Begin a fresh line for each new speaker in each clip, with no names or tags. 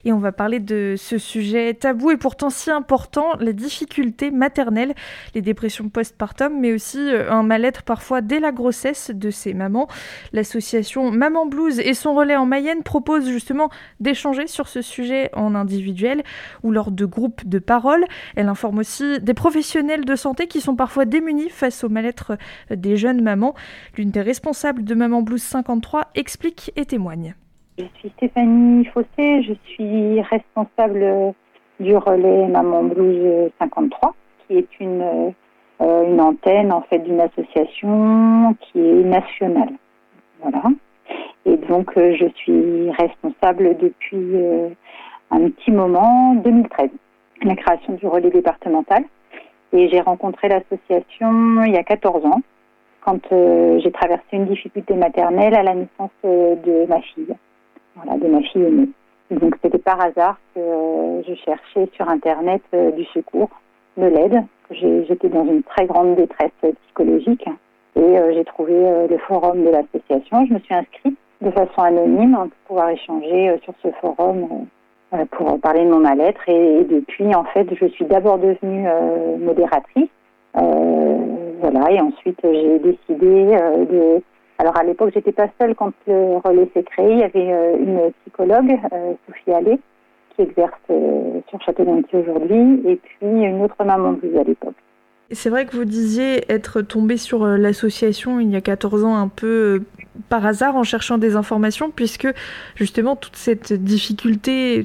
Et on va parler de ce sujet tabou et pourtant si important, les difficultés maternelles, les dépressions postpartum, mais aussi un mal-être parfois dès la grossesse de ces mamans. L'association Maman Blues et son relais en Mayenne proposent justement d'échanger sur ce sujet en individuel ou lors de groupes de parole. Elle informe aussi des professionnels de santé qui sont parfois démunis face au mal-être des jeunes mamans. L'une des responsables de Maman Blues 53 explique et témoigne.
Je suis Stéphanie Fossé, je suis responsable du relais Maman Blues 53, qui est une antenne en fait d'une association qui est nationale. Voilà. Et donc je suis responsable depuis un petit moment, 2013, la création du relais départemental. Et j'ai rencontré l'association il y a 14 ans, quand j'ai traversé une difficulté maternelle à la naissance de ma fille. Voilà, de ma fille aînée. Donc c'était par hasard que je cherchais sur Internet du secours, de l'aide. J'étais dans une très grande détresse psychologique et j'ai trouvé le forum de l'association. Je me suis inscrite de façon anonyme pour pouvoir échanger sur ce forum pour parler de mon mal-être. Et depuis, en fait, je suis d'abord devenue modératrice. Voilà, et ensuite j'ai décidé de... Alors à l'époque, j'étais pas seule quand le relais s'est créé. Il y avait une psychologue, Sophie Allais, qui exerce sur Château-Gontier aujourd'hui, et puis une autre maman blues à l'époque.
C'est vrai que vous disiez être tombée sur l'association il y a 14 ans un peu par hasard en cherchant des informations, puisque justement toute cette difficulté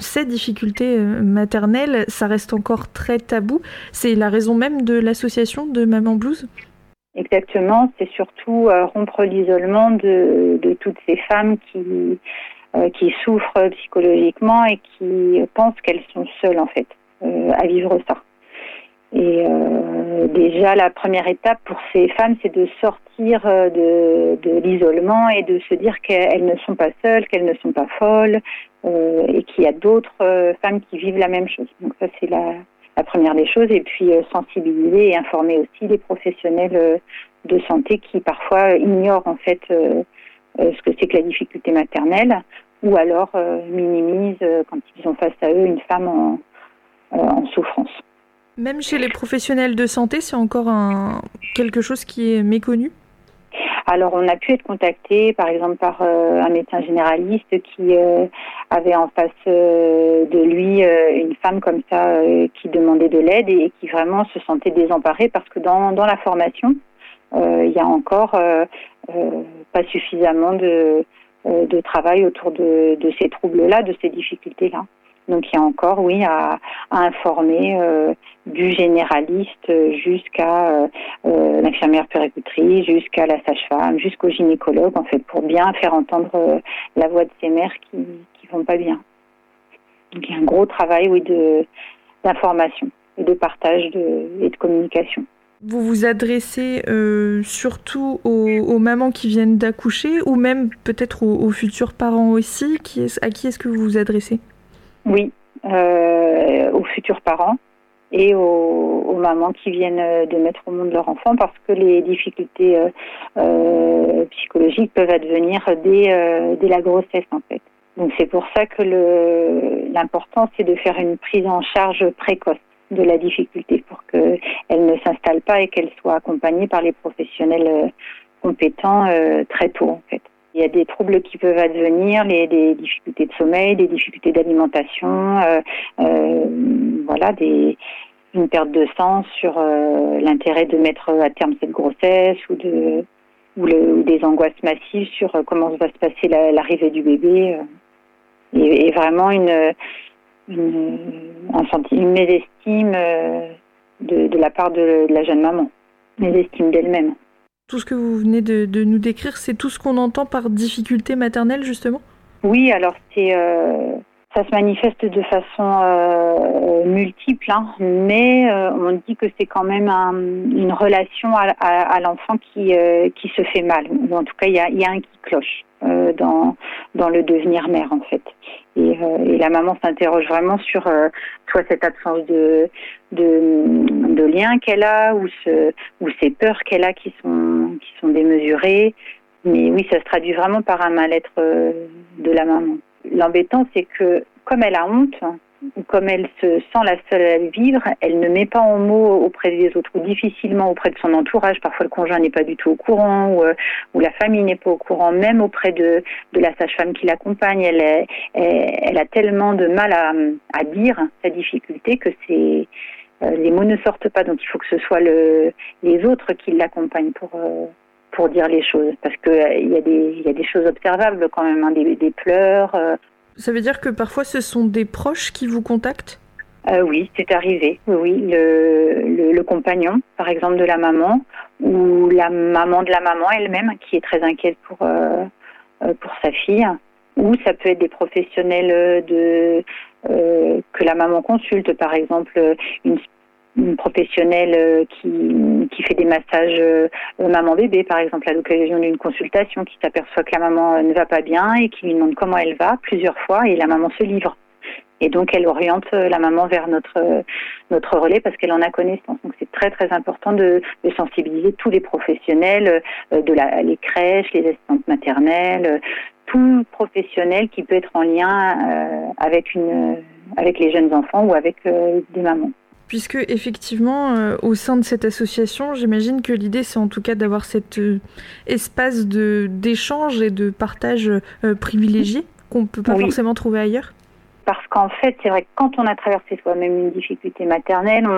maternelle, ça reste encore très tabou. C'est la raison même de l'association de Maman Blues ?
Exactement, c'est surtout rompre l'isolement de toutes ces femmes qui souffrent psychologiquement et qui pensent qu'elles sont seules en fait à vivre ça. Et déjà la première étape pour ces femmes, c'est de sortir de l'isolement et de se dire qu'elles ne sont pas seules, qu'elles ne sont pas folles et qu'il y a d'autres femmes qui vivent la même chose. Donc ça c'est la première des choses, et puis sensibiliser et informer aussi les professionnels de santé qui parfois ignorent en fait ce que c'est que la difficulté maternelle, ou alors minimisent quand ils ont face à eux une femme en souffrance.
Même chez les professionnels de santé, c'est encore quelque chose qui est méconnu ?
Alors, on a pu être contacté, par exemple, par un médecin généraliste qui avait en face de lui une femme comme ça qui demandait de l'aide et qui vraiment se sentait désemparée parce que dans la formation, il y a encore pas suffisamment de travail autour de ces troubles-là, de ces difficultés-là. Donc il y a encore, oui, à informer du généraliste jusqu'à l'infirmière puéricultrice, jusqu'à la sage-femme, jusqu'au gynécologue, en fait, pour bien faire entendre la voix de ces mères qui vont pas bien. Donc il y a un gros travail, oui, d'information et de partage et de communication.
Vous vous adressez surtout aux mamans qui viennent d'accoucher ou même peut-être aux futurs parents aussi. À qui est-ce que vous vous adressez ?
Oui, aux futurs parents et aux mamans qui viennent de mettre au monde leur enfant, parce que les difficultés psychologiques peuvent advenir dès la grossesse en fait. Donc c'est pour ça que l'important c'est de faire une prise en charge précoce de la difficulté pour qu'elle ne s'installe pas et qu'elle soit accompagnée par les professionnels compétents très tôt en fait. Il y a des troubles qui peuvent advenir, des difficultés de sommeil, des difficultés d'alimentation, voilà, une perte de sens sur l'intérêt de mettre à terme cette grossesse ou des angoisses massives sur comment va se passer l'arrivée du bébé. Et vraiment une mésestime de la part de la jeune maman, mésestime d'elle-même.
Tout ce que vous venez de nous décrire, c'est tout ce qu'on entend par difficulté maternelle, justement ?
Oui, alors ça se manifeste de façon multiple, hein, mais on dit que c'est quand même une relation à l'enfant qui se fait mal, ou en tout cas il y a un qui cloche dans le devenir mère en fait. Et la maman s'interroge vraiment sur soit cette absence de lien qu'elle a ou ces peurs qu'elle a qui sont démesurées. Mais oui, ça se traduit vraiment par un mal-être de la maman. l'embêtant, c'est que comme elle a honte, ou comme elle se sent la seule à le vivre, elle ne met pas en mots auprès des autres ou difficilement auprès de son entourage. Parfois, le conjoint n'est pas du tout au courant ou la famille n'est pas au courant, même auprès de la sage-femme qui l'accompagne. Elle a tellement de mal à dire sa difficulté que les mots ne sortent pas. Donc, il faut que ce soit les autres qui l'accompagnent pour dire les choses. Parce qu'il y a des choses observables quand même, hein, des pleurs.
Ça veut dire que parfois ce sont des proches qui vous contactent ?
Oui, c'est arrivé. Oui, le compagnon, par exemple, de la maman, ou la maman de la maman elle-même, qui est très inquiète pour sa fille. Ou ça peut être des professionnels que la maman consulte, par exemple, une professionnelle qui fait des massages maman-bébé, par exemple, à l'occasion d'une consultation, qui s'aperçoit que la maman ne va pas bien et qui lui demande comment elle va plusieurs fois, et la maman se livre. Et donc, elle oriente la maman vers notre relais parce qu'elle en a connaissance. Donc, c'est très, très important de sensibiliser tous les professionnels, les crèches, les assistantes maternelles, tout professionnel qui peut être en lien avec les jeunes enfants ou avec des mamans.
Puisque effectivement, au sein de cette association, j'imagine que l'idée, c'est en tout cas d'avoir cet espace d'échange et de partage privilégié qu'on ne peut pas forcément trouver ailleurs.
Parce qu'en fait, c'est vrai que quand on a traversé soi-même une difficulté maternelle,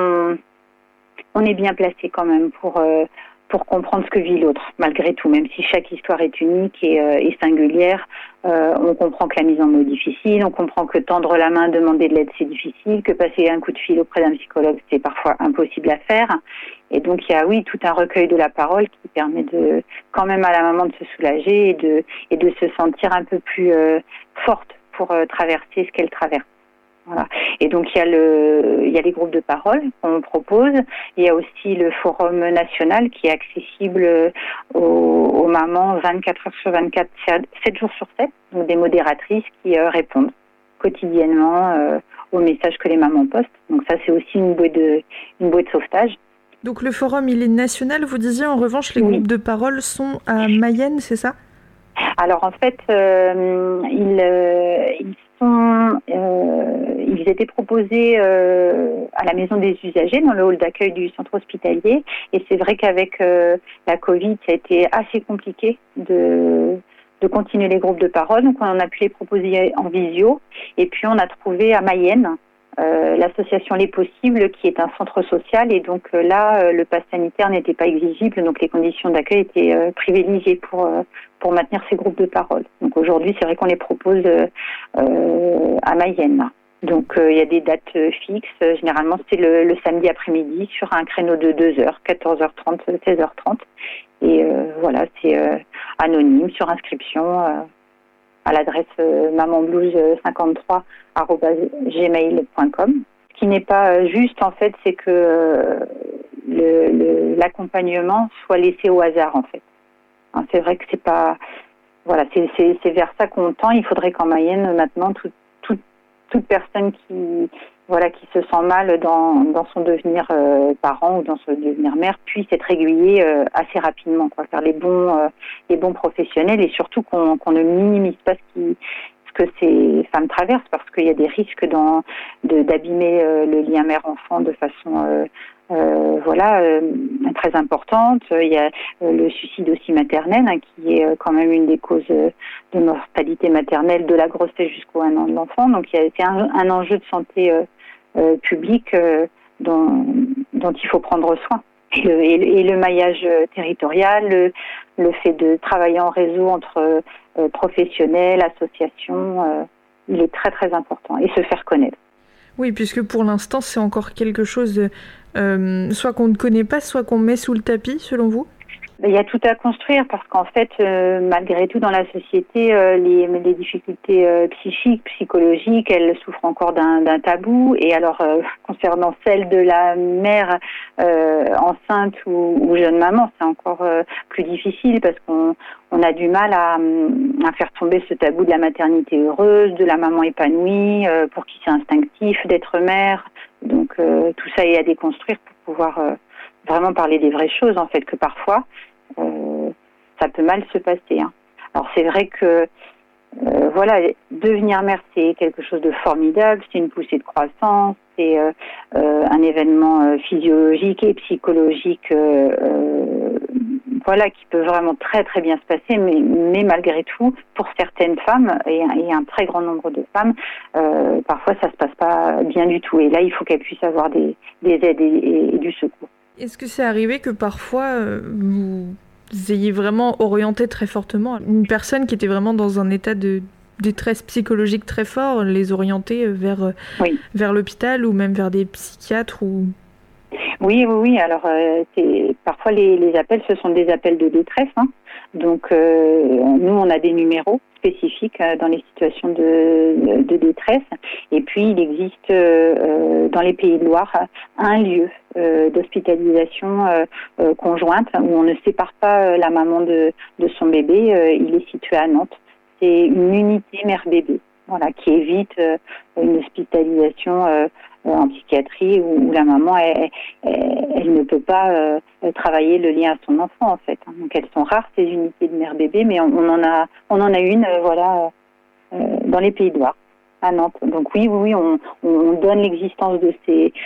on est bien placé quand même pour comprendre ce que vit l'autre, malgré tout. Même si chaque histoire est unique et singulière, on comprend que la mise en mots est difficile, on comprend que tendre la main, demander de l'aide, c'est difficile, que passer un coup de fil auprès d'un psychologue, c'est parfois impossible à faire. Et donc, il y a, tout un recueil de la parole qui permet quand même à la maman de se soulager et de se sentir un peu plus forte pour traverser ce qu'elle traverse. Voilà. Et donc, il y a les groupes de parole qu'on propose. Il y a aussi le forum national qui est accessible aux mamans 24 heures sur 24, 7 jours sur 7. Donc, des modératrices qui répondent quotidiennement aux messages que les mamans postent. Donc, ça, c'est aussi une bouée de sauvetage.
Donc, le forum, il est national. Vous disiez, en revanche, les groupes de parole sont à Mayenne, c'est ça ?
Alors, en fait, ils étaient proposés à la maison des usagers, dans le hall d'accueil du centre hospitalier. Et c'est vrai qu'avec la Covid, ça a été assez compliqué de continuer les groupes de parole. Donc, on a pu les proposer en visio. Et puis, on a trouvé à Mayenne l'association Les Possibles, qui est un centre social. Et donc là, le pass sanitaire n'était pas exigible. Donc, les conditions d'accueil étaient privilégiées pour maintenir ces groupes de parole. Donc, aujourd'hui, c'est vrai qu'on les propose à Mayenne. Donc, il y a des dates fixes. Généralement, c'est le samedi après-midi sur un créneau de 2 heures, 14h30, 16h30. Et voilà, c'est anonyme sur inscription à l'adresse mamanblues53@gmail.com. Ce qui n'est pas juste, en fait, c'est que l'accompagnement soit laissé au hasard, en fait. Hein, c'est vrai que c'est pas... Voilà, c'est vers ça qu'on tend. Il faudrait qu'en Mayenne, maintenant, toute personne qui se sent mal dans son devenir parent ou dans son devenir mère puisse être aiguillée assez rapidement, faire les bons professionnels, et surtout qu'on ne minimise pas ce que ces femmes traversent, parce qu'il y a des risques d'abîmer le lien mère-enfant de façon très importante. Il y a le suicide aussi maternel, qui est quand même une des causes de mortalité maternelle de la grossesse jusqu'au 1 an de l'enfant. Donc c'est un enjeu de santé publique dont il faut prendre soin. Et le maillage territorial, le fait de travailler en réseau entre professionnels, associations, il est très très important, et se faire connaître.
Oui, puisque pour l'instant, c'est encore quelque chose soit qu'on ne connaît pas, soit qu'on met sous le tapis, selon vous ?
Il y a tout à construire, parce qu'en fait, malgré tout, dans la société, les difficultés psychiques, psychologiques, elles souffrent encore d'un tabou. Et alors, concernant celle de la mère enceinte ou jeune maman, c'est encore plus difficile, parce qu'on a du mal à faire tomber ce tabou de la maternité heureuse, de la maman épanouie, pour qui c'est instinctif d'être mère. Donc, tout ça est à déconstruire pour pouvoir vraiment parler des vraies choses, en fait, que parfois ça peut mal se passer. Alors c'est vrai que voilà, devenir mère, c'est quelque chose de formidable, c'est une poussée de croissance, c'est un événement physiologique et psychologique, voilà, qui peut vraiment très très bien se passer, mais malgré tout, pour certaines femmes et un très grand nombre de femmes, parfois ça se passe pas bien du tout. Et là, il faut qu'elles puissent avoir des aides et du secours.
Est-ce que c'est arrivé que parfois vous ayez vraiment orienté très fortement une personne qui était vraiment dans un état de détresse psychologique très fort, les orienter vers l'hôpital ou même vers des psychiatres ou...
Oui. Alors, parfois les appels, ce sont des appels de détresse. Hein. Donc, nous, on a des numéros spécifiques dans les situations de détresse. Et puis, il existe dans les Pays de Loire un lieu d'hospitalisation conjointe où on ne sépare pas la maman de son bébé. Il est situé à Nantes. C'est une unité mère-bébé, voilà, qui évite une hospitalisation en psychiatrie où la maman elle ne peut pas travailler le lien à son enfant en fait. Donc elles sont rares ces unités de mère-bébé, mais on en a une dans les Pays de Loire, à Nantes. Donc oui, on donne l'existence de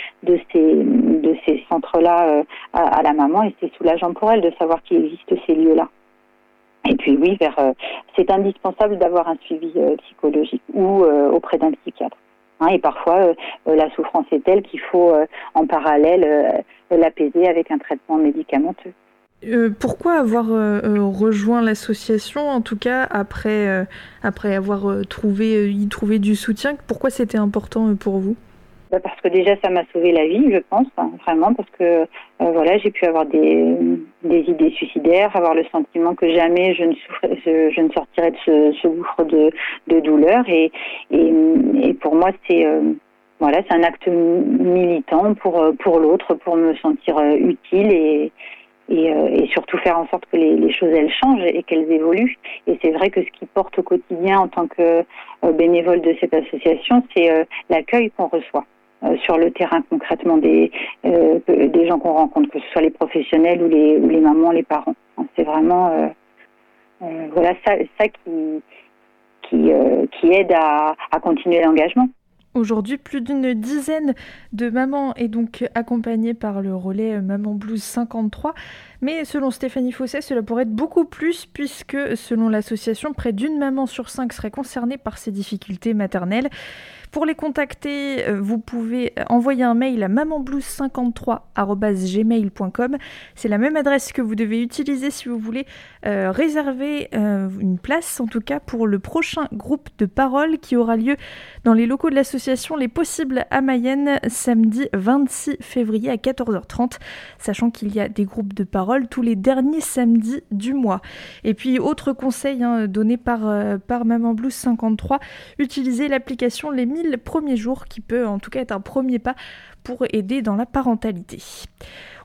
ces centres-là à la maman et c'est soulageant pour elle de savoir qu'il existe ces lieux-là. Et puis oui, c'est indispensable d'avoir un suivi psychologique ou auprès d'un psychiatre. Et parfois, la souffrance est telle qu'il faut en parallèle l'apaiser avec un traitement médicamenteux.
Pourquoi avoir rejoint l'association, en tout cas après avoir trouvé du soutien? Pourquoi c'était important pour vous?
Parce que déjà ça m'a sauvé la vie, je pense, vraiment, parce que j'ai pu avoir des idées suicidaires, avoir le sentiment que jamais je ne sortirais de ce gouffre de douleur et pour moi c'est un acte militant pour l'autre, pour me sentir utile et surtout faire en sorte que les choses elles changent et qu'elles évoluent. Et c'est vrai que ce qui porte au quotidien en tant que bénévole de cette association, c'est l'accueil qu'on reçoit sur le terrain concrètement des gens qu'on rencontre, que ce soit les professionnels ou les mamans, les parents. C'est vraiment ça qui aide à continuer l'engagement.
Aujourd'hui, plus d'une dizaine de mamans est donc accompagnée par le relais Maman Blues 53. Mais selon Stéphanie Fosset, cela pourrait être beaucoup plus puisque, selon l'association, près d'une maman sur 5 serait concernée par ces difficultés maternelles. Pour les contacter, vous pouvez envoyer un mail à mamanblues53@gmail.com. C'est la même adresse que vous devez utiliser si vous voulez réserver une place, en tout cas pour le prochain groupe de parole qui aura lieu dans les locaux de l'association Les Possibles à Mayenne, samedi 26 février à 14h30, sachant qu'il y a des groupes de parole tous les derniers samedis du mois. Et puis, autre conseil donné par Maman Blues 53, utilisez l'application Les 1000 premiers jours qui peut en tout cas être un premier pas pour aider dans la parentalité.